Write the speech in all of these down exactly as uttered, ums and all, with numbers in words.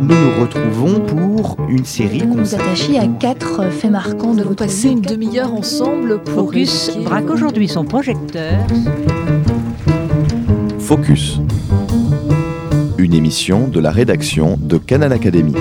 nous nous retrouvons pour une série Vous nous consacrée... attachez à quatre faits marquants de Vous votre passez vie. une demi-heure ensemble pour Focus évoquer- braque aujourd'hui son projecteur. Focus. Une émission de la rédaction de Canal Academy.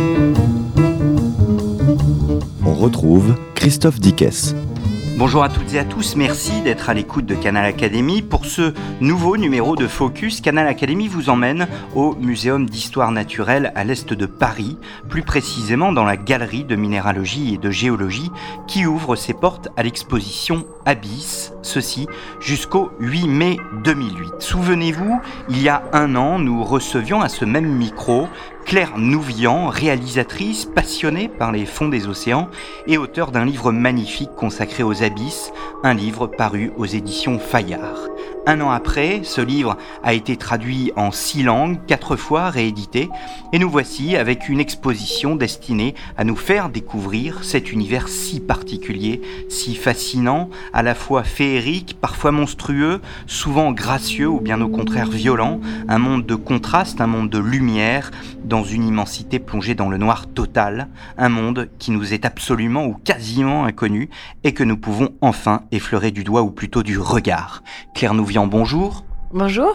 On retrouve Christophe Dickès. Bonjour à toutes et à tous, merci d'être à l'écoute de Canal Academy. Pour ce nouveau numéro de Focus, Canal Academy vous emmène au Muséum d'Histoire Naturelle à l'est de Paris, plus précisément dans la galerie de minéralogie et de géologie qui ouvre ses portes à l'exposition Abyss, ceci jusqu'au huit mai deux mille huit. Souvenez-vous, il y a un an, nous recevions à ce même micro Claire Nouvian, réalisatrice passionnée par les fonds des océans et auteure d'un livre magnifique consacré aux abysses, un livre paru aux éditions Fayard. Un an après, ce livre a été traduit en six langues, quatre fois réédité, et nous voici avec une exposition destinée à nous faire découvrir cet univers si particulier, si fascinant, à la fois féerique, parfois monstrueux, souvent gracieux ou bien au contraire violent, un monde de contraste, un monde de lumière, dans une immensité plongée dans le noir total, un monde qui nous est absolument ou quasiment inconnu et que nous pouvons enfin effleurer du doigt ou plutôt du regard. Claire Nouvian, bonjour. Bonjour.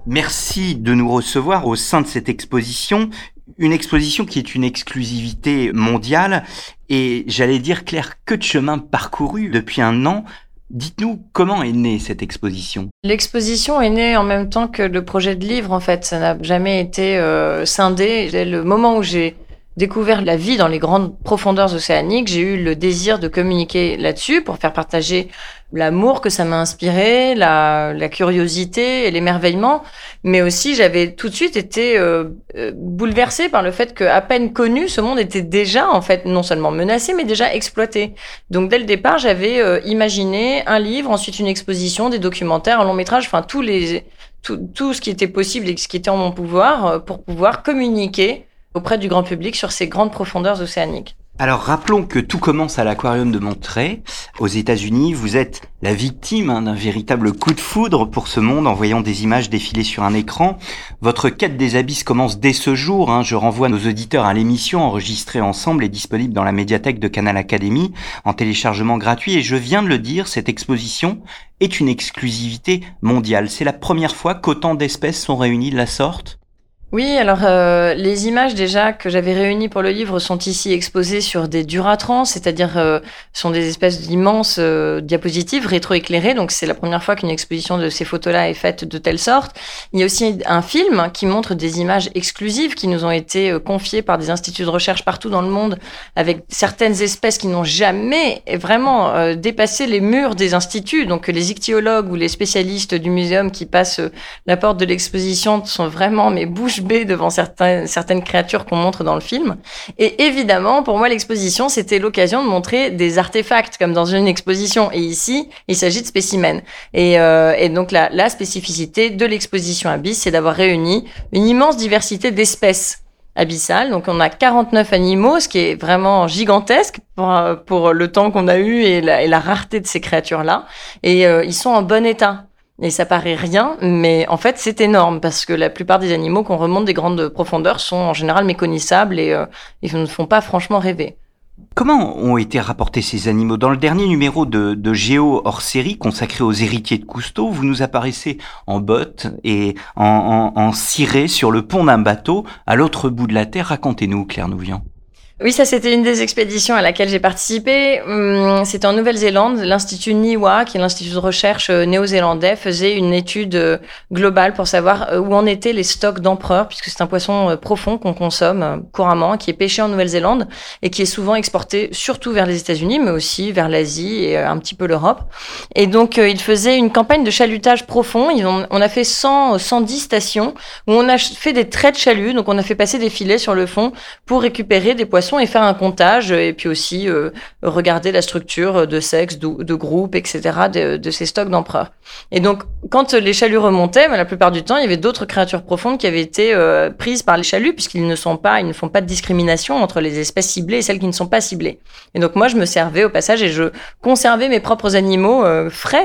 Merci de nous recevoir au sein de cette exposition, une exposition qui est une exclusivité mondiale et j'allais dire Claire, que de chemin parcouru depuis un an. Dites-nous comment est née cette exposition. L'exposition est née en même temps que le projet de livre, en fait. Ça n'a jamais été euh, scindé. Dès le moment où j'ai découvert la vie dans les grandes profondeurs océaniques, j'ai eu le désir de communiquer là-dessus pour faire partager l'amour que ça m'a inspiré, la, la curiosité et l'émerveillement. Mais aussi, j'avais tout de suite été euh, euh, bouleversée par le fait qu'à peine connu, ce monde était déjà, en fait, non seulement menacé, mais déjà exploité. Donc, dès le départ, j'avais euh, imaginé un livre, ensuite une exposition, des documentaires, un long métrage, enfin, tous les, tout, tout ce qui était possible et ce qui était en mon pouvoir euh, pour pouvoir communiquer auprès du grand public sur ces grandes profondeurs océaniques. Alors rappelons que tout commence à l'aquarium de Monterey, aux États-Unis. Vous êtes la victime hein, d'un véritable coup de foudre pour ce monde en voyant des images défiler sur un écran. Votre quête des abysses commence dès ce jour. Hein. Je renvoie nos auditeurs à l'émission enregistrée ensemble et disponible dans la médiathèque de Canal Academy en téléchargement gratuit. Et je viens de le dire, cette exposition est une exclusivité mondiale. C'est la première fois qu'autant d'espèces sont réunies de la sorte. Oui, alors euh, les images déjà que j'avais réunies pour le livre sont ici exposées sur des duratrans, c'est-à-dire euh, sont des espèces d'immenses euh, diapositives rétroéclairées, donc c'est la première fois qu'une exposition de ces photos-là est faite de telle sorte. Il y a aussi un film qui montre des images exclusives qui nous ont été euh, confiées par des instituts de recherche partout dans le monde, avec certaines espèces qui n'ont jamais vraiment euh, dépassé les murs des instituts, donc les ichtyologues ou les spécialistes du muséum qui passent euh, la porte de l'exposition sont vraiment mais bouche bée devant certains, certaines créatures qu'on montre dans le film. Et évidemment, pour moi, l'exposition, c'était l'occasion de montrer des artefacts, comme dans une exposition. Et ici, il s'agit de spécimens. Et, euh, et donc, la, la spécificité de l'exposition Abyss, c'est d'avoir réuni une immense diversité d'espèces abyssales. Donc, on a quarante-neuf animaux, ce qui est vraiment gigantesque pour, pour le temps qu'on a eu et la, et la rareté de ces créatures-là. Et euh, ils sont en bon état. Et ça paraît rien, mais en fait, c'est énorme parce que la plupart des animaux qu'on remonte des grandes profondeurs sont en général méconnaissables et euh, ils ne font pas franchement rêver. Comment ont été rapportés ces animaux ? Dans le dernier numéro de, de Géo hors série consacré aux héritiers de Cousteau, vous nous apparaissez en botte et en, en, en ciré sur le pont d'un bateau à l'autre bout de la Terre. Racontez-nous, Claire Nouvian. Oui, ça c'était une des expéditions à laquelle j'ai participé. C'était en Nouvelle-Zélande. L'Institut NIWA, qui est l'institut de recherche néo-zélandais, faisait une étude globale pour savoir où en étaient les stocks d'empereurs, puisque c'est un poisson profond qu'on consomme couramment, qui est pêché en Nouvelle-Zélande et qui est souvent exporté surtout vers les États-Unis, mais aussi vers l'Asie et un petit peu l'Europe. Et donc, il faisait une campagne de chalutage profond. Ils ont, on a fait cent, cent dix stations où on a fait des traits de chalut. Donc, on a fait passer des filets sur le fond pour récupérer des poissons et faire un comptage et puis aussi euh, regarder la structure de sexe, de, de groupe, et cetera de, de ces stocks d'empereurs. Et donc, quand les chaluts remontaient, ben, la plupart du temps, il y avait d'autres créatures profondes qui avaient été euh, prises par les chaluts puisqu'ils ne sont pas, ils ne font pas de discrimination entre les espèces ciblées et celles qui ne sont pas ciblées. Et donc, moi, je me servais au passage et je conservais mes propres animaux euh, frais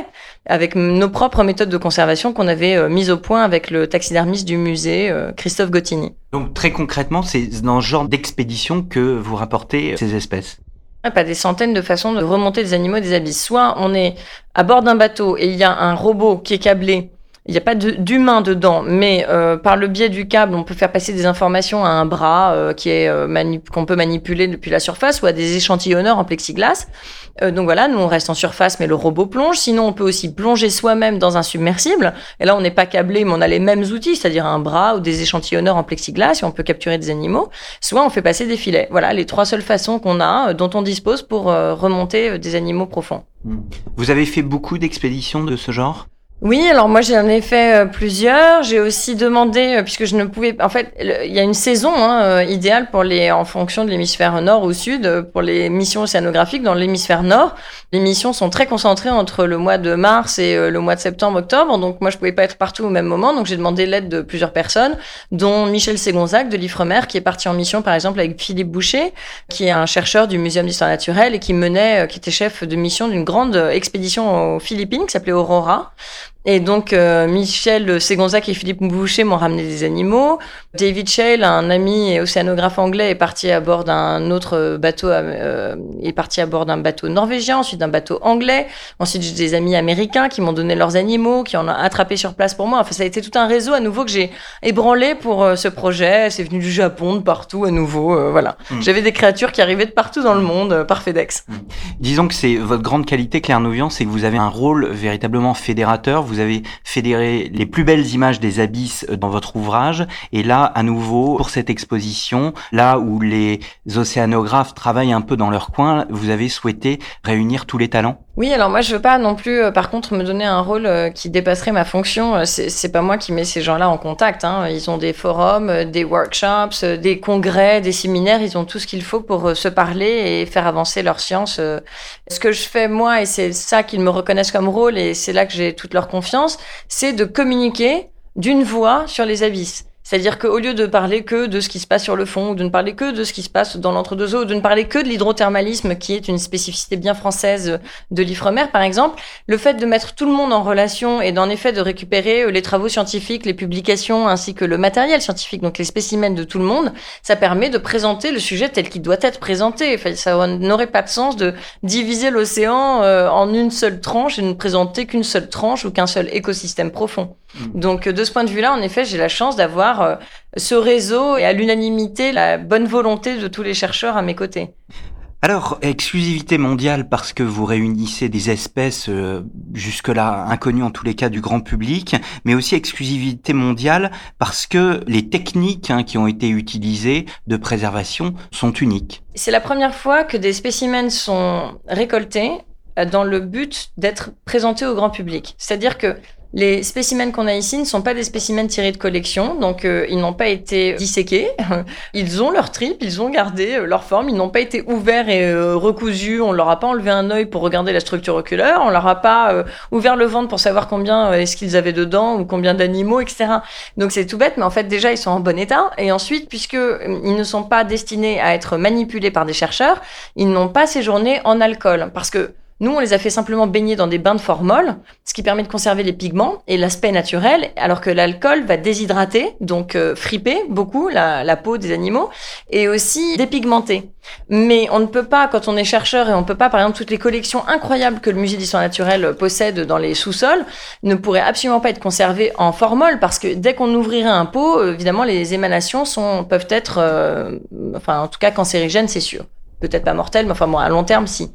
avec nos propres méthodes de conservation qu'on avait euh, mises au point avec le taxidermiste du musée, euh, Christophe Gottini. Donc très concrètement, c'est dans ce genre d'expédition que vous rapportez ces espèces? Pas des centaines de façons de remonter des animaux des abysses. Soit on est à bord d'un bateau et il y a un robot qui est câblé. Il n'y a pas de, d'humain dedans, mais euh, par le biais du câble, on peut faire passer des informations à un bras euh, qui est euh, manip- qu'on peut manipuler depuis la surface ou à des échantillonneurs en plexiglas. Euh, donc voilà, nous on reste en surface, mais le robot plonge. Sinon, on peut aussi plonger soi-même dans un submersible. Et là, on n'est pas câblé, mais on a les mêmes outils, c'est-à-dire un bras ou des échantillonneurs en plexiglas et on peut capturer des animaux. Soit on fait passer des filets. Voilà, les trois seules façons qu'on a, euh, dont on dispose pour euh, remonter euh, des animaux profonds. Vous avez fait beaucoup d'expéditions de ce genre ? Oui, alors moi j'en ai fait euh, plusieurs. J'ai aussi demandé, euh, puisque je ne pouvais, en fait, il y a une saison hein, euh, idéale pour les, en fonction de l'hémisphère nord ou sud, euh, pour les missions océanographiques. Dans l'hémisphère nord, les missions sont très concentrées entre le mois de mars et euh, le mois de septembre-octobre. Donc moi je pouvais pas être partout au même moment, donc j'ai demandé l'aide de plusieurs personnes, dont Michel Ségonzac de l'Ifremer, qui est parti en mission par exemple avec Philippe Boucher, qui est un chercheur du Muséum d'histoire naturelle et qui menait, euh, qui était chef de mission d'une grande expédition aux Philippines qui s'appelait Aurora. Et donc, euh, Michel Ségonzac et Philippe Boucher m'ont ramené des animaux. David Shale, un ami et océanographe anglais, est parti à bord d'un autre bateau, euh, est parti à bord d'un bateau norvégien, ensuite d'un bateau anglais. Ensuite, j'ai des amis américains qui m'ont donné leurs animaux, qui en ont attrapé sur place pour moi. Enfin, ça a été tout un réseau à nouveau que j'ai ébranlé pour euh, ce projet. C'est venu du Japon, de partout à nouveau. Euh, voilà. Mmh. J'avais des créatures qui arrivaient de partout dans le monde euh, par FedEx. Mmh. Disons que c'est votre grande qualité, Claire Nouvian, c'est que vous avez un rôle véritablement fédérateur. Vous avez fédéré les plus belles images des abysses dans votre ouvrage. Et là, à nouveau, pour cette exposition, là où les océanographes travaillent un peu dans leur coin, vous avez souhaité réunir tous les talents? Oui, alors moi je veux pas non plus, euh, par contre, me donner un rôle euh, qui dépasserait ma fonction. Euh, c'est, c'est pas moi qui mets ces gens-là en contact. Hein. Ils ont des forums, euh, des workshops, euh, des congrès, des séminaires. Ils ont tout ce qu'il faut pour euh, se parler et faire avancer leur science. Euh. Ce que je fais moi, et c'est ça qu'ils me reconnaissent comme rôle, et c'est là que j'ai toute leur confiance, c'est de communiquer d'une voix sur les abysses. C'est-à-dire qu'au lieu de parler que de ce qui se passe sur le fond, ou de ne parler que de ce qui se passe dans l'entre-deux eaux, ou de ne parler que de l'hydrothermalisme, qui est une spécificité bien française de l'Ifremer, par exemple, le fait de mettre tout le monde en relation et d'en effet de récupérer les travaux scientifiques, les publications, ainsi que le matériel scientifique, donc les spécimens de tout le monde, ça permet de présenter le sujet tel qu'il doit être présenté. Enfin, ça n'aurait pas de sens de diviser l'océan euh, en une seule tranche et de ne présenter qu'une seule tranche ou qu'un seul écosystème profond. Mmh. Donc, de ce point de vue-là, en effet, j'ai la chance d'avoir euh, ce réseau et à l'unanimité, la bonne volonté de tous les chercheurs à mes côtés. Alors, exclusivité mondiale parce que vous réunissez des espèces euh, jusque-là inconnues en tous les cas du grand public, mais aussi exclusivité mondiale parce que les techniques hein, qui ont été utilisées de préservation sont uniques. C'est la première fois que des spécimens sont récoltés dans le but d'être présentés au grand public. C'est-à-dire que les spécimens qu'on a ici ne sont pas des spécimens tirés de collection, donc euh, ils n'ont pas été disséqués. Ils ont leur tripe, ils ont gardé euh, leur forme, ils n'ont pas été ouverts et euh, recousus. On leur a pas enlevé un œil pour regarder la structure oculaire, on leur a pas euh, ouvert le ventre pour savoir combien euh, est-ce qu'ils avaient dedans ou combien d'animaux, et cetera. Donc c'est tout bête, mais en fait déjà ils sont en bon état. Et ensuite, puisque euh, ils ne sont pas destinés à être manipulés par des chercheurs, ils n'ont pas séjourné en alcool, parce que nous, on les a fait simplement baigner dans des bains de formol, ce qui permet de conserver les pigments et l'aspect naturel, alors que l'alcool va déshydrater, donc euh, friper beaucoup la, la peau des animaux, et aussi dépigmenter. Mais on ne peut pas, quand on est chercheur, et on ne peut pas, par exemple, toutes les collections incroyables que le musée d'histoire naturelle possède dans les sous-sols, ne pourraient absolument pas être conservées en formol, parce que dès qu'on ouvrirait un pot, évidemment, les émanations sont, peuvent être, euh, enfin, en tout cas, cancérigènes, c'est sûr. Peut-être pas mortelles, mais enfin, bon, à long terme, si.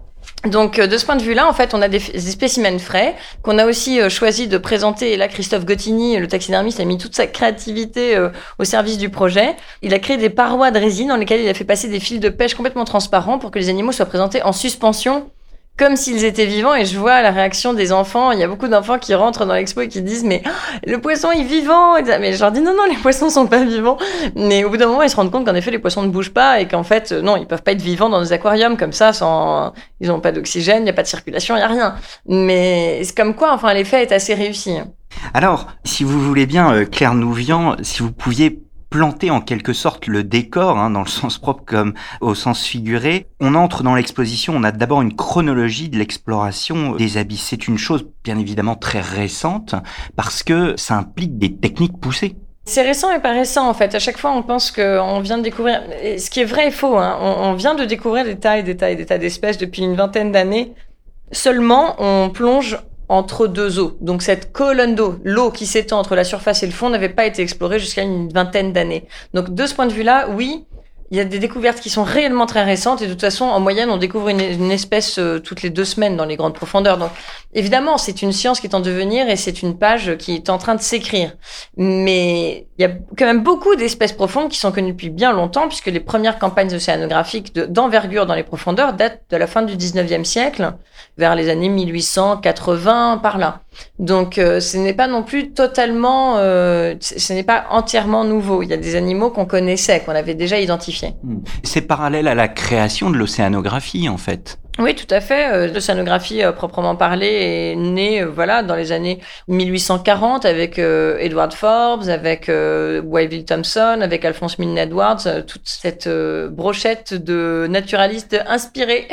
Donc, de ce point de vue-là, en fait, on a des, des spécimens frais qu'on a aussi euh, choisi de présenter. Et là, Christophe Gottini, le taxidermiste, a mis toute sa créativité euh, au service du projet. Il a créé des parois de résine dans lesquelles il a fait passer des fils de pêche complètement transparents pour que les animaux soient présentés en suspension, comme s'ils étaient vivants. Et je vois la réaction des enfants. Il y a beaucoup d'enfants qui rentrent dans l'expo et qui disent « Mais oh, le poisson est vivant !» Mais je leur dis « Non, non, les poissons sont pas vivants. » Mais au bout d'un moment, ils se rendent compte qu'en effet, les poissons ne bougent pas et qu'en fait, non, ils peuvent pas être vivants dans des aquariums comme ça, sans... Ils n'ont pas d'oxygène, il n'y a pas de circulation, il n'y a rien. Mais c'est comme quoi, enfin, l'effet est assez réussi. Alors, si vous voulez bien, Claire Nouvian, si vous pouviez planter en quelque sorte le décor, hein, dans le sens propre comme au sens figuré. On entre dans l'exposition, on a d'abord une chronologie de l'exploration des abysses. C'est une chose bien évidemment très récente parce que ça implique des techniques poussées. C'est récent et pas récent en fait. À chaque fois, on pense qu'on vient de découvrir. Et ce qui est vrai et faux, hein. on, on vient de découvrir des tas et des tas et des tas d'espèces depuis une vingtaine d'années. Seulement, on plonge entre deux eaux. Donc cette colonne d'eau, l'eau qui s'étend entre la surface et le fond, n'avait pas été explorée jusqu'à une vingtaine d'années. Donc de ce point de vue-là, oui, il y a des découvertes qui sont réellement très récentes et de toute façon, en moyenne, on découvre une, une espèce euh, toutes les deux semaines dans les grandes profondeurs. Donc évidemment, c'est une science qui est en devenir et c'est une page qui est en train de s'écrire. Mais il y a quand même beaucoup d'espèces profondes qui sont connues depuis bien longtemps puisque les premières campagnes océanographiques de, d'envergure dans les profondeurs datent de la fin du dix-neuvième siècle, vers les années mille huit cent quatre-vingts, par là. Donc euh, ce n'est pas non plus totalement, euh, ce n'est pas entièrement nouveau. Il y a des animaux qu'on connaissait, qu'on avait déjà identifiés. C'est parallèle à la création de l'océanographie en fait. Oui, tout à fait. Euh, l'océanographie euh, proprement parlée est née euh, voilà, dans les années mille huit cent quarante avec euh, Edward Forbes, avec euh, Wyville Thomson, avec Alphonse Milne Edwards, euh, toute cette euh, brochette de naturalistes inspirés.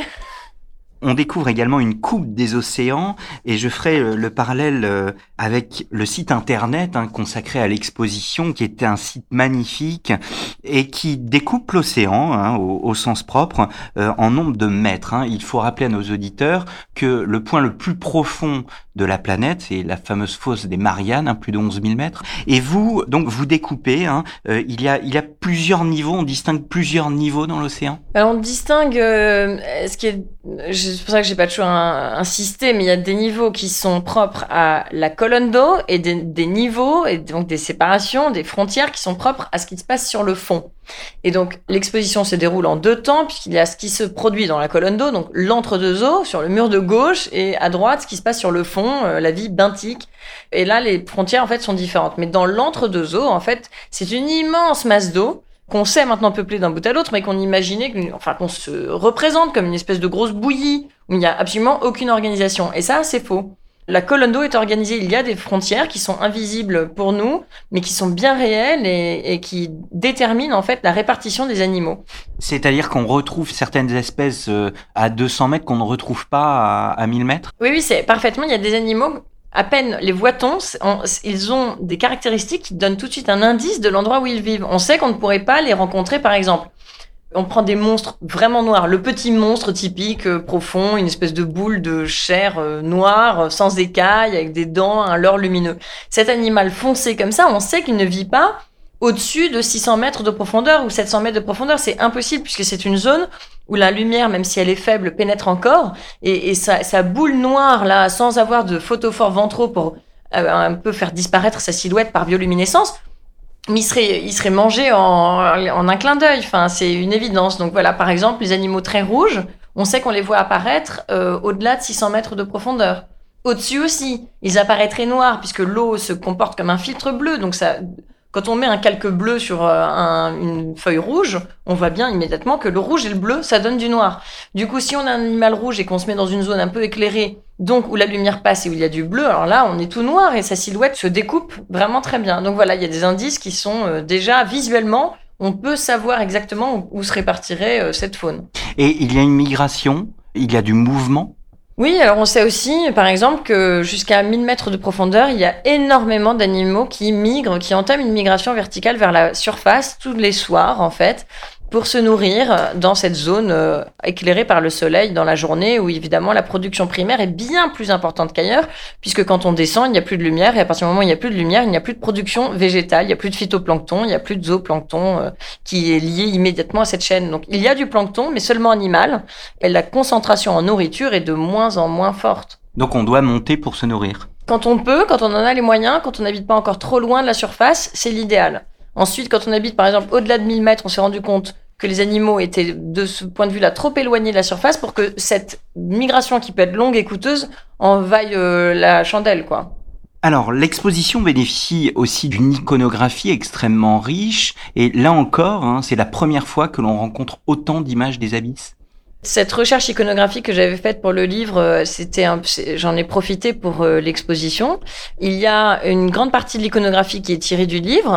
On découvre également une coupe des océans et je ferai le parallèle avec le site internet hein, consacré à l'exposition qui était un site magnifique et qui découpe l'océan hein, au, au sens propre euh, en nombre de mètres. Hein. Il faut rappeler à nos auditeurs que le point le plus profond de la planète, c'est la fameuse fosse des Mariannes, hein, plus de onze mille mètres. Et vous, donc, vous découpez, hein, euh, il y a, il y a plusieurs niveaux, on distingue plusieurs niveaux dans l'océan. Alors, on distingue, euh, ce qui est, c'est pour ça que j'ai pas toujours insisté, mais il y a des niveaux qui sont propres à la colonne d'eau et des, des niveaux, et donc des séparations, des frontières qui sont propres à ce qui se passe sur le fond. Et donc, l'exposition se déroule en deux temps, puisqu'il y a ce qui se produit dans la colonne d'eau, donc l'entre-deux eaux, sur le mur de gauche, et à droite, ce qui se passe sur le fond, euh, la vie benthique. Et là, les frontières, en fait, sont différentes. Mais dans l'entre-deux eaux, en fait, c'est une immense masse d'eau qu'on sait maintenant peupler d'un bout à l'autre, mais qu'on imaginait, enfin, qu'on se représente comme une espèce de grosse bouillie, où il n'y a absolument aucune organisation. Et ça, c'est faux. La colonne d'eau est organisée, il y a des frontières qui sont invisibles pour nous, mais qui sont bien réelles et, et qui déterminent en fait la répartition des animaux. C'est-à-dire qu'on retrouve certaines espèces à deux cents mètres qu'on ne retrouve pas à, à mille mètres ? Oui, oui, c'est parfaitement. Il y a des animaux, à peine les voit-on, ils ont des caractéristiques qui donnent tout de suite un indice de l'endroit où ils vivent. On sait qu'on ne pourrait pas les rencontrer, par exemple. On prend des monstres vraiment noirs. Le petit monstre typique, euh, profond, une espèce de boule de chair euh, noire, euh, sans écailles, avec des dents, un leurre lumineux. Cet animal foncé comme ça, on sait qu'il ne vit pas au-dessus de six cents mètres de profondeur ou sept cents mètres de profondeur. C'est impossible puisque c'est une zone où la lumière, même si elle est faible, pénètre encore. Et, et sa, sa boule noire, là, sans avoir de photophores ventraux pour euh, un peu faire disparaître sa silhouette par bioluminescence, mais il serait, il serait mangé en, en un clin d'œil. Enfin, c'est une évidence. Donc voilà, par exemple, les animaux très rouges, on sait qu'on les voit apparaître euh, au-delà de six cents mètres de profondeur. Au-dessus aussi, ils apparaîtraient noirs puisque l'eau se comporte comme un filtre bleu. Donc ça, quand on met un calque bleu sur euh, un, une feuille rouge, on voit bien immédiatement que le rouge et le bleu, ça donne du noir. Du coup, si on a un animal rouge et qu'on se met dans une zone un peu éclairée, donc où la lumière passe et où il y a du bleu, alors là, on est tout noir et sa silhouette se découpe vraiment très bien. Donc voilà, il y a des indices qui sont euh, déjà visuellement, on peut savoir exactement où, où se répartirait euh, cette faune. Et il y a une migration, il y a du mouvement ? Oui, alors on sait aussi, par exemple, que jusqu'à mille mètres de profondeur, il y a énormément d'animaux qui migrent, qui entament une migration verticale vers la surface tous les soirs, en fait, pour se nourrir dans cette zone euh, éclairée par le soleil dans la journée où évidemment la production primaire est bien plus importante qu'ailleurs puisque quand on descend, il n'y a plus de lumière et à partir du moment où il n'y a plus de lumière, il n'y a plus de production végétale, il n'y a plus de phytoplancton, il n'y a plus de zooplancton euh, qui est lié immédiatement à cette chaîne. Donc il y a du plancton mais seulement animal et la concentration en nourriture est de moins en moins forte. Donc on doit monter pour se nourrir. Quand on peut, quand on en a les moyens, quand on n'habite pas encore trop loin de la surface, c'est l'idéal. Ensuite, quand on habite par exemple au-delà de mille mètres, on s'est rendu compte que les animaux étaient de ce point de vue-là trop éloignés de la surface pour que cette migration qui peut être longue et coûteuse en vaille euh, la chandelle, quoi. Alors, l'exposition bénéficie aussi d'une iconographie extrêmement riche et là encore, hein, c'est la première fois que l'on rencontre autant d'images des abysses. Cette recherche iconographique que j'avais faite pour le livre, c'était un, j'en ai profité pour euh, l'exposition. Il y a une grande partie de l'iconographie qui est tirée du livre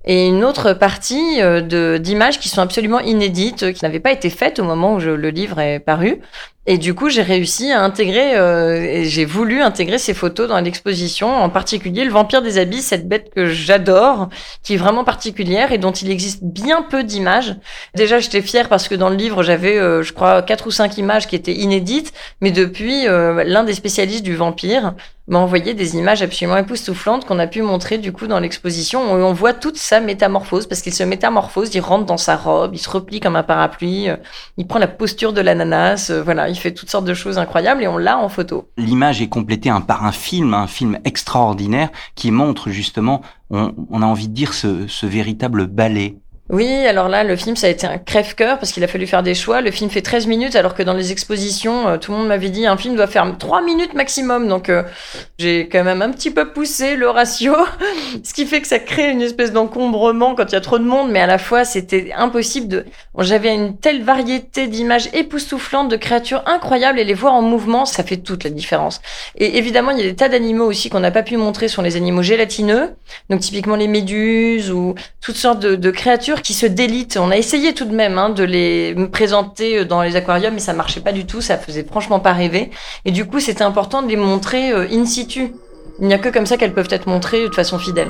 et une autre partie euh, de, d'images qui sont absolument inédites, euh, qui n'avaient pas été faites au moment où je, le livre est paru. Et du coup, j'ai réussi à intégrer, euh, et j'ai voulu intégrer ces photos dans l'exposition, en particulier le vampire des abysses, cette bête que j'adore, qui est vraiment particulière et dont il existe bien peu d'images. Déjà, j'étais fière parce que dans le livre, j'avais, euh, je crois, quatre ou cinq images qui étaient inédites, mais depuis, euh, l'un des spécialistes du vampire m'a envoyé des images absolument époustouflantes qu'on a pu montrer du coup dans l'exposition, où on voit toute sa métamorphose, parce qu'il se métamorphose, il rentre dans sa robe, il se replie comme un parapluie, euh, il prend la posture de l'ananas, euh, voilà, il fait toutes sortes de choses incroyables et on l'a en photo. L'image est complétée hein, par un film, un film extraordinaire qui montre justement, on, on a envie de dire, ce, ce véritable ballet. Oui, alors là, le film, ça a été un crève-cœur parce qu'il a fallu faire des choix. Le film fait treize minutes, alors que dans les expositions, euh, tout le monde m'avait dit un film doit faire trois minutes maximum. Donc, euh, j'ai quand même un petit peu poussé le ratio, ce qui fait que ça crée une espèce d'encombrement quand il y a trop de monde, mais à la fois, c'était impossible de... J'avais une telle variété d'images époustouflantes, de créatures incroyables, et les voir en mouvement, ça fait toute la différence. Et évidemment, il y a des tas d'animaux aussi qu'on n'a pas pu montrer, sont les animaux gélatineux, donc typiquement les méduses ou toutes sortes de, de créatures qui se délitent. On a essayé tout de même hein, de les présenter dans les aquariums, mais ça marchait pas du tout, ça faisait franchement pas rêver. Et du coup, c'était important de les montrer euh, in situ. Il n'y a que comme ça qu'elles peuvent être montrées de façon fidèle.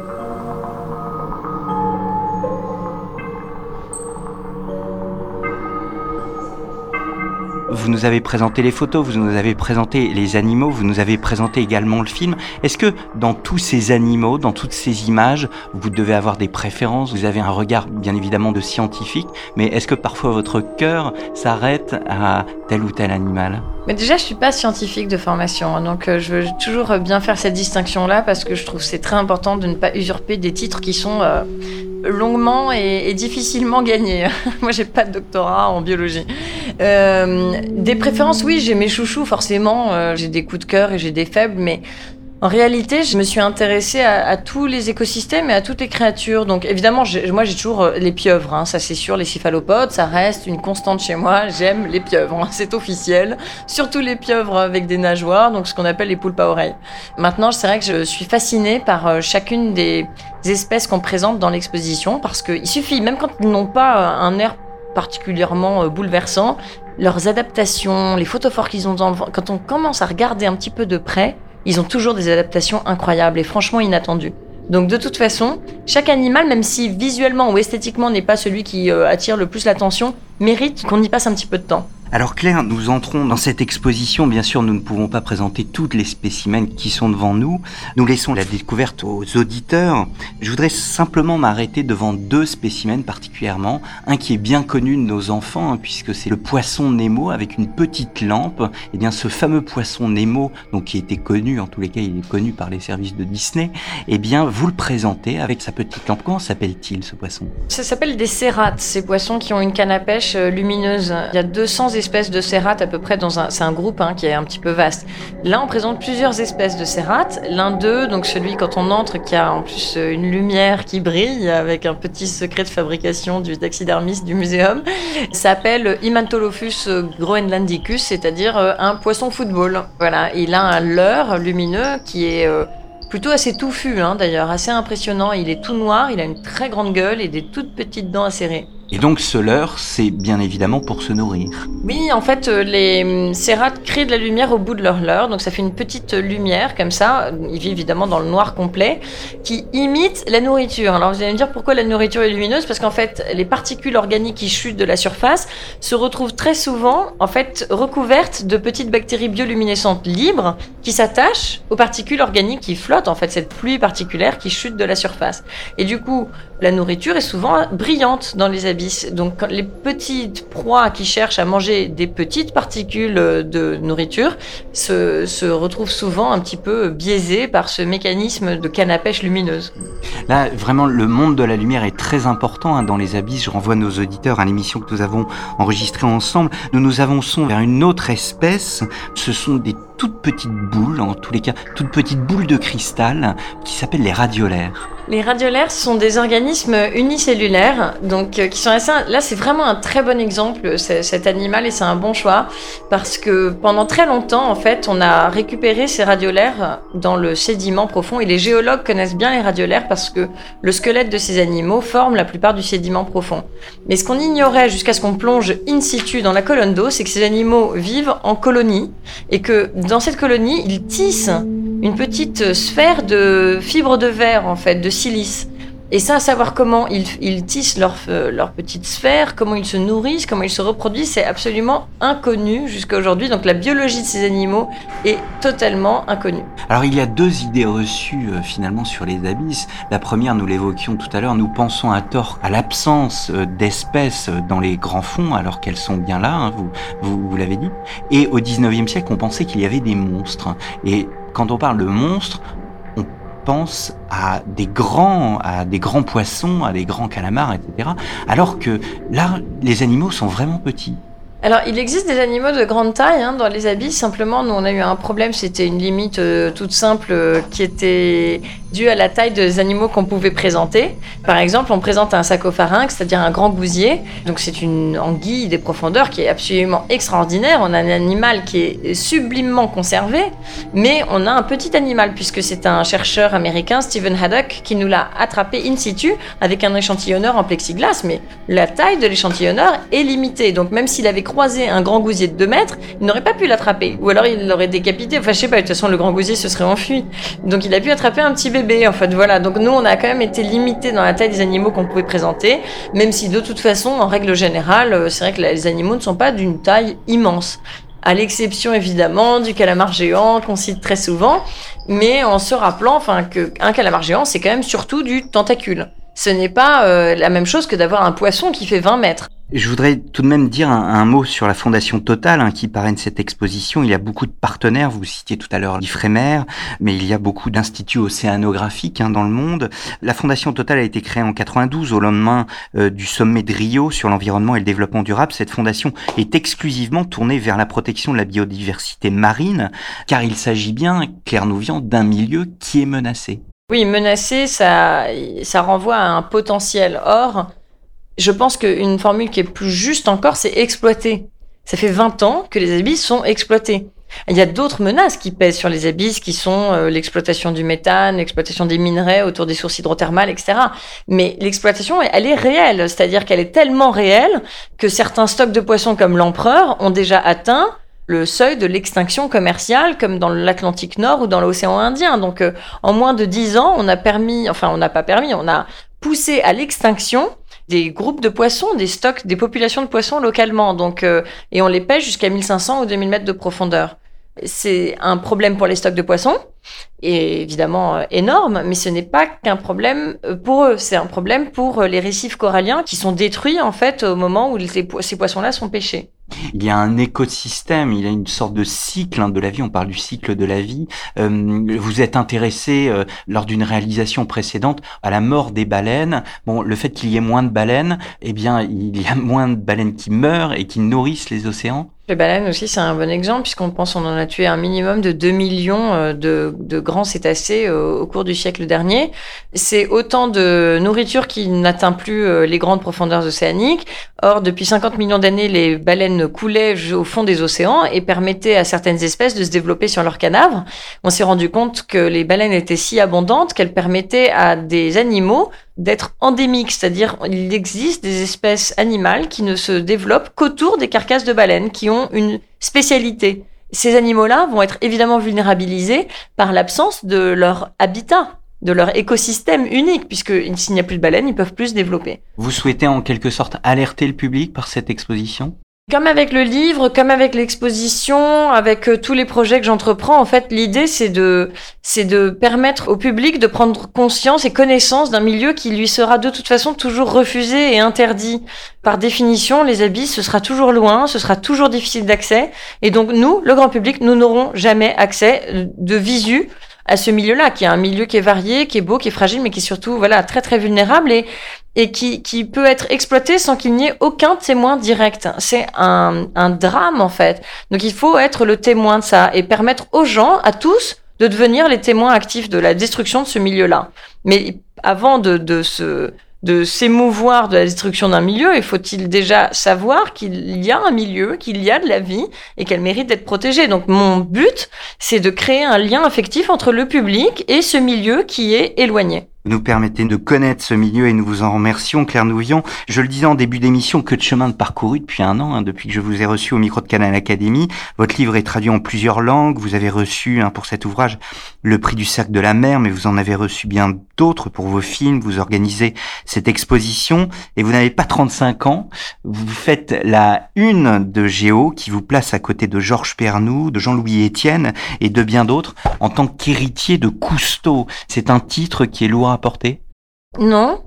Vous nous avez présenté les photos, vous nous avez présenté les animaux, vous nous avez présenté également le film. Est-ce que dans tous ces animaux, dans toutes ces images, vous devez avoir des préférences? Vous avez un regard bien évidemment de scientifique, mais est-ce que parfois votre cœur s'arrête à tel ou tel animal? Mais déjà, je suis pas scientifique de formation, donc euh, je veux toujours bien faire cette distinction-là parce que je trouve que c'est très important de ne pas usurper des titres qui sont euh, longuement et, et difficilement gagnés. Moi, j'ai pas de doctorat en biologie. Euh, des préférences, oui, j'ai mes chouchous forcément, euh, j'ai des coups de cœur et j'ai des faibles, mais en réalité, je me suis intéressée à, à tous les écosystèmes et à toutes les créatures. Donc évidemment, j'ai, moi j'ai toujours les pieuvres, hein, ça c'est sûr, les céphalopodes, ça reste une constante chez moi. J'aime les pieuvres, hein, c'est officiel. Surtout les pieuvres avec des nageoires, donc ce qu'on appelle les poulpes à oreilles. Maintenant, c'est vrai que je suis fascinée par euh, chacune des espèces qu'on présente dans l'exposition, parce qu'il suffit, même quand ils n'ont pas un air particulièrement euh, bouleversant, leurs adaptations, les photophores qu'ils ont dans le vent, quand on commence à regarder un petit peu de près, ils ont toujours des adaptations incroyables et franchement inattendues. Donc de toute façon, chaque animal, même si visuellement ou esthétiquement n'est pas celui qui euh, attire le plus l'attention, mérite qu'on y passe un petit peu de temps. Alors Claire, nous entrons dans cette exposition. Bien sûr, nous ne pouvons pas présenter toutes les spécimens qui sont devant nous. Nous laissons la découverte aux auditeurs. Je voudrais simplement m'arrêter devant deux spécimens particulièrement. Un qui est bien connu de nos enfants, hein, puisque c'est le poisson Nemo avec une petite lampe. Et bien, ce fameux poisson Nemo, donc qui était connu, en tous les cas, il est connu par les services de Disney. Eh bien, vous le présentez avec sa petite lampe. Comment s'appelle-t-il, ce poisson? Ça s'appelle des cérates, ces poissons qui ont une canne à pêche euh, lumineuse. Il y a deux cents espèces de cérates à peu près dans un, c'est un groupe hein, qui est un petit peu vaste. Là, on présente plusieurs espèces de cérates. L'un d'eux, donc celui quand on entre, qui a en plus une lumière qui brille avec un petit secret de fabrication du taxidermiste du muséum, s'appelle Himantolophus groenlandicus, c'est-à-dire un poisson football. Voilà, il a un leurre lumineux qui est euh, plutôt assez touffu, hein, d'ailleurs, assez impressionnant. Il est tout noir, il a une très grande gueule et des toutes petites dents acérées. Et donc ce leurre, c'est bien évidemment pour se nourrir. Oui, en fait, les cérates créent de la lumière au bout de leur leurre, donc ça fait une petite lumière comme ça, ils vivent évidemment dans le noir complet, qui imite la nourriture. Alors vous allez me dire pourquoi la nourriture est lumineuse, parce qu'en fait, les particules organiques qui chutent de la surface se retrouvent très souvent, en fait, recouvertes de petites bactéries bioluminescentes libres qui s'attachent aux particules organiques qui flottent, en fait, cette pluie particulière qui chute de la surface. Et du coup, la nourriture est souvent brillante dans les abysses. Donc les petites proies qui cherchent à manger des petites particules de nourriture se, se retrouvent souvent un petit peu biaisées par ce mécanisme de canne à pêche lumineuse. Là, vraiment, le monde de la lumière est très important hein, dans les abysses. Je renvoie nos auditeurs à l'émission que nous avons enregistrée ensemble. Nous nous avançons vers une autre espèce. Ce sont des toutes petites boules, en tous les cas, toutes petites boules de cristal qui s'appellent les radiolaires. Les radiolaires sont des organismes unicellulaires, donc euh, qui sont assez. Là, c'est vraiment un très bon exemple, c'est, cet animal, et c'est un bon choix parce que pendant très longtemps, en fait, on a récupéré ces radiolaires dans le sédiment profond, et les géologues connaissent bien les radiolaires parce que le squelette de ces animaux forme la plupart du sédiment profond. Mais ce qu'on ignorait jusqu'à ce qu'on plonge in situ dans la colonne d'eau, c'est que ces animaux vivent en colonie et que dans cette colonie, ils tissent une petite sphère de fibres de verre, en fait, de silice. Et ça, à savoir comment ils, ils tissent leur, euh, leur petite sphère, comment ils se nourrissent, comment ils se reproduisent, c'est absolument inconnu jusqu'à aujourd'hui. Donc la biologie de ces animaux est totalement inconnue. Alors il y a deux idées reçues euh, finalement sur les abysses. La première, nous l'évoquions tout à l'heure, nous pensons à tort à l'absence euh, d'espèces dans les grands fonds, alors qu'elles sont bien là, hein, vous, vous, vous l'avez dit. Et au dix-neuvième siècle, on pensait qu'il y avait des monstres. Et quand on parle de monstres, on pense à des grands, à des grands poissons, à des grands calamars, et cetera. Alors que là, les animaux sont vraiment petits. Alors, il existe des animaux de grande taille hein, dans les abysses. Simplement, nous, on a eu un problème. C'était une limite euh, toute simple euh, qui était due à la taille des animaux qu'on pouvait présenter. Par exemple, on présente un sacopharynx, c'est-à-dire un grand gousier. Donc, c'est une anguille des profondeurs qui est absolument extraordinaire. On a un animal qui est sublimement conservé, mais on a un petit animal puisque c'est un chercheur américain, Stephen Haddock, qui nous l'a attrapé in situ avec un échantillonneur en plexiglas. Mais la taille de l'échantillonneur est limitée. Donc, même s'il avait croisé un grand gousier de deux mètres, il n'aurait pas pu l'attraper. Ou alors il l'aurait décapité. Enfin, je sais pas, de toute façon, le grand gousier se serait enfui. Donc il a pu attraper un petit bébé, en fait, voilà. Donc nous, on a quand même été limités dans la taille des animaux qu'on pouvait présenter, même si de toute façon, en règle générale, c'est vrai que les animaux ne sont pas d'une taille immense. À l'exception, évidemment, du calamar géant qu'on cite très souvent, mais en se rappelant, enfin, qu'un calamar géant, c'est quand même surtout du tentacule. Ce n'est pas euh, la même chose que d'avoir un poisson qui fait vingt mètres. Je voudrais tout de même dire un, un mot sur la Fondation Total hein, qui parraine cette exposition. Il y a beaucoup de partenaires, vous citiez tout à l'heure l'Ifremer, mais il y a beaucoup d'instituts océanographiques hein, dans le monde. La Fondation Total a été créée en quatre-vingt-douze au lendemain euh, du sommet de Rio sur l'environnement et le développement durable. Cette fondation est exclusivement tournée vers la protection de la biodiversité marine, car il s'agit bien, Claire Nouvian, d'un milieu qui est menacé. Oui, menacé, ça, ça renvoie à un potentiel. Or, je pense qu'une formule qui est plus juste encore, c'est exploiter. Ça fait vingt ans que les abysses sont exploités. Il y a d'autres menaces qui pèsent sur les abysses, qui sont euh, l'exploitation du méthane, l'exploitation des minerais autour des sources hydrothermales, et cetera. Mais l'exploitation, elle est réelle, c'est-à-dire qu'elle est tellement réelle que certains stocks de poissons comme l'Empereur ont déjà atteint le seuil de l'extinction commerciale, comme dans l'Atlantique Nord ou dans l'océan Indien. Donc, euh, en moins de dix ans, on a permis, enfin, on n'a pas permis, on a poussé à l'extinction des groupes de poissons, des stocks, des populations de poissons localement. Donc, euh, et on les pêche jusqu'à mille cinq cents ou deux mille mètres de profondeur. C'est un problème pour les stocks de poissons, et évidemment euh, énorme, mais ce n'est pas qu'un problème pour eux, c'est un problème pour les récifs coralliens qui sont détruits en fait au moment où les, ces poissons-là sont pêchés. Il y a un écosystème, il y a une sorte de cycle hein, de la vie, on parle du cycle de la vie. Euh, vous êtes intéressé euh, lors d'une réalisation précédente à la mort des baleines. Bon, le fait qu'il y ait moins de baleines, eh bien, il y a moins de baleines qui meurent et qui nourrissent les océans. Les baleines aussi, c'est un bon exemple, puisqu'on pense qu'on en a tué un minimum de deux millions de, de grands cétacés au, au cours du siècle dernier. C'est autant de nourriture qui n'atteint plus les grandes profondeurs océaniques. Or, depuis cinquante millions d'années, les baleines coulaient au fond des océans et permettaient à certaines espèces de se développer sur leurs cadavres. On s'est rendu compte que les baleines étaient si abondantes qu'elles permettaient à des animaux d'être endémiques, c'est-à-dire il existe des espèces animales qui ne se développent qu'autour des carcasses de baleines, qui ont une spécialité. Ces animaux-là vont être évidemment vulnérabilisés par l'absence de leur habitat, de leur écosystème unique, puisque s'il n'y a plus de baleines, ils peuvent plus se développer. Vous souhaitez en quelque sorte alerter le public par cette exposition ? Comme avec le livre, comme avec l'exposition, avec euh, tous les projets que j'entreprends, en fait, l'idée, c'est de, c'est de permettre au public de prendre conscience et connaissance d'un milieu qui lui sera de toute façon toujours refusé et interdit. Par définition, les abysses, ce sera toujours loin, ce sera toujours difficile d'accès. Et donc, nous, le grand public, nous n'aurons jamais accès de visu à ce milieu-là, qui est un milieu qui est varié, qui est beau, qui est fragile, mais qui est surtout voilà très très vulnérable et et qui qui peut être exploité sans qu'il n'y ait aucun témoin direct. C'est un un drame en fait. Donc il faut être le témoin de ça et permettre aux gens, à tous, de devenir les témoins actifs de la destruction de ce milieu-là. Mais avant de de se de s'émouvoir de la destruction d'un milieu, il faut-il déjà savoir qu'il y a un milieu, qu'il y a de la vie et qu'elle mérite d'être protégée. Donc mon but, c'est de créer un lien affectif entre le public et ce milieu qui est éloigné. Vous nous permettez de connaître ce milieu et nous vous en remercions, Claire Nouvion. Je le disais en début d'émission, que de chemin de parcouru depuis un an, hein, depuis que je vous ai reçu au micro de Canal Académie. Votre livre est traduit en plusieurs langues. Vous avez reçu, hein, pour cet ouvrage, le prix du Cercle de la Mer, mais vous en avez reçu bien d'autres pour vos films. Vous organisez cette exposition et vous n'avez pas trente-cinq ans. Vous faites la une de Géo qui vous place à côté de Georges Pernoud, de Jean-Louis Etienne et de bien d'autres en tant qu'héritier de Cousteau. C'est un titre qui est lourd à porter ? Non.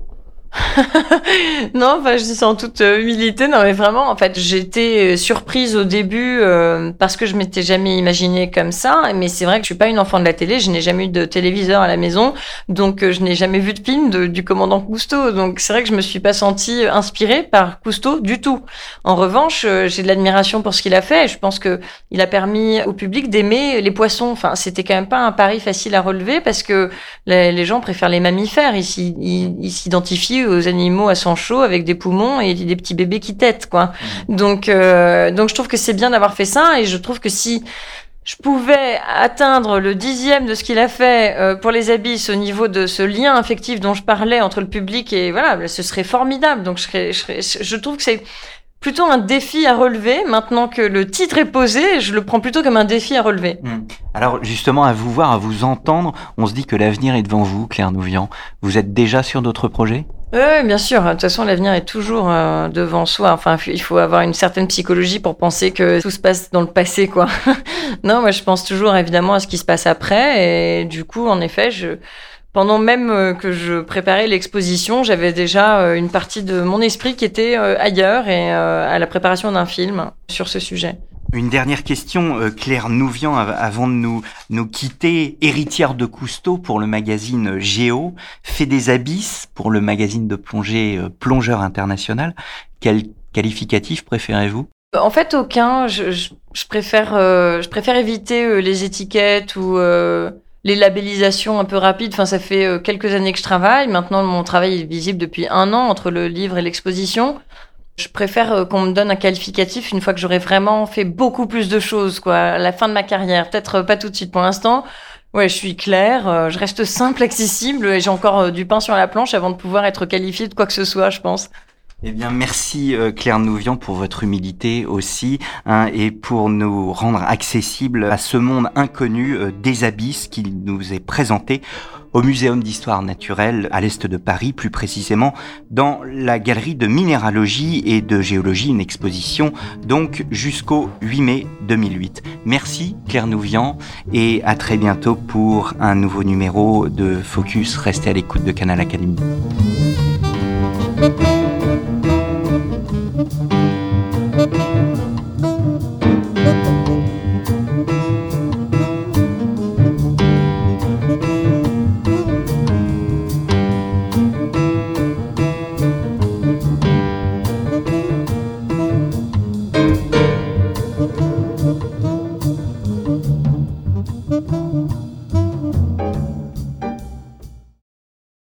Non, enfin, je dis ça en toute humilité. Non, mais vraiment, en fait, j'étais surprise au début euh, parce que je m'étais jamais imaginée comme ça. Mais c'est vrai que je suis pas une enfant de la télé. Je n'ai jamais eu de téléviseur à la maison, donc euh, je n'ai jamais vu de film de, du commandant Cousteau. Donc c'est vrai que je me suis pas sentie inspirée par Cousteau du tout. En revanche, euh, j'ai de l'admiration pour ce qu'il a fait. Je pense que il a permis au public d'aimer les poissons. Enfin, c'était quand même pas un pari facile à relever parce que les, les gens préfèrent les mammifères. Ils, ils, ils s'identifient aux animaux à sang chaud avec des poumons et des petits bébés qui têtent, quoi. Mmh. Donc, euh, donc je trouve que c'est bien d'avoir fait ça et je trouve que si je pouvais atteindre le dixième de ce qu'il a fait euh, pour les abysses au niveau de ce lien affectif dont je parlais entre le public et voilà, ce serait formidable. Donc je serais, je serais, je trouve que c'est plutôt un défi à relever. Maintenant que le titre est posé, je le prends plutôt comme un défi à relever. Mmh. Alors justement, à vous voir, à vous entendre, on se dit que l'avenir est devant vous, Claire Nouvion. Vous êtes déjà sur d'autres projets ? Oui, bien sûr. De toute façon, l'avenir est toujours euh, devant soi. Enfin, il faut avoir une certaine psychologie pour penser que tout se passe dans le passé, quoi. Non, moi, je pense toujours évidemment à ce qui se passe après. Et du coup, en effet, je... pendant même que je préparais l'exposition, j'avais déjà une partie de mon esprit qui était ailleurs et à la préparation d'un film sur ce sujet. Une dernière question, Claire Nouvion, avant de nous, nous quitter. Héritière de Cousteau pour le magazine Géo, fait des abysses pour le magazine de plongée Plongeur International. Quel qualificatif préférez-vous ? En fait, aucun. Je, je, je, préfère, euh, je préfère éviter les étiquettes ou... Euh... les labellisations un peu rapides. Enfin, ça fait quelques années que je travaille. Maintenant, mon travail est visible depuis un an entre le livre et l'exposition. Je préfère qu'on me donne un qualificatif une fois que j'aurai vraiment fait beaucoup plus de choses, quoi, à la fin de ma carrière. Peut-être pas tout de suite pour l'instant. Ouais, je suis claire, je reste simple, accessible et j'ai encore du pain sur la planche avant de pouvoir être qualifiée de quoi que ce soit, je pense. Eh bien, merci euh, Claire Nouvion pour votre humilité aussi, hein, et pour nous rendre accessibles à ce monde inconnu euh, des abysses qui nous est présenté au Muséum d'Histoire Naturelle à l'est de Paris, plus précisément dans la galerie de minéralogie et de géologie, une exposition donc jusqu'au huit mai deux mille huit. Merci Claire Nouvion et à très bientôt pour un nouveau numéro de Focus. Restez à l'écoute de Canal Académie. Thank you.